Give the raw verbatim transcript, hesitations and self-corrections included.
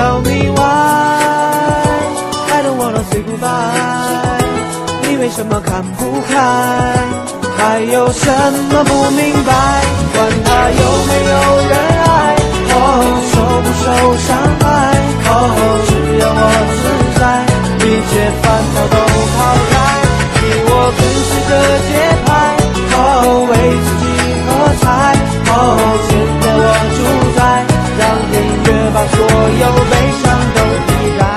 tell me why，I don't wanna say goodbye， 你为什么看不开？还有什么不明白？管他有没有人爱，哦，受不受伤害，哦。